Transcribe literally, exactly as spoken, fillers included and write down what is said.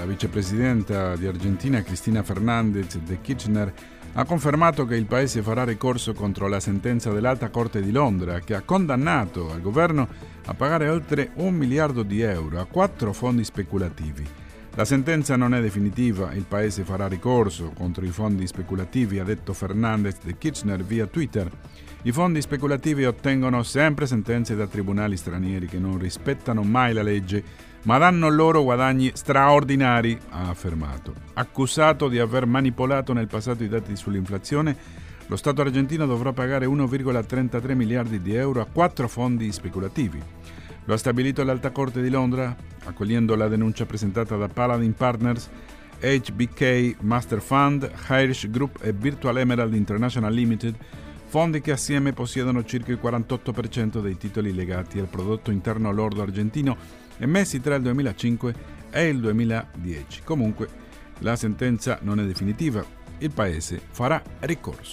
La vicepresidenta di Argentina Cristina Fernández de Kirchner ha confermato che il paese farà ricorso contro la sentenza dell'Alta Corte di Londra che ha condannato il governo a pagare oltre un miliardo di euro a quattro fondi speculativi. La sentenza non è definitiva, il paese farà ricorso contro i fondi speculativi, ha detto Fernández de Kirchner via Twitter. I fondi speculativi ottengono sempre sentenze da tribunali stranieri che non rispettano mai la legge, ma danno loro guadagni straordinari, ha affermato. Accusato di aver manipolato nel passato i dati sull'inflazione, lo Stato argentino dovrà pagare uno virgola trentatré miliardi di euro a quattro fondi speculativi. Lo ha stabilito l'Alta Corte di Londra, accogliendo la denuncia presentata da Paladin Partners, H B K Master Fund, Irish Group e Virtual Emerald International Limited, fondi che assieme possiedono circa il quarantotto per cento dei titoli legati al prodotto interno lordo argentino emessi tra il duemilacinque e il duemiladieci. Comunque, la sentenza non è definitiva, il paese farà ricorso.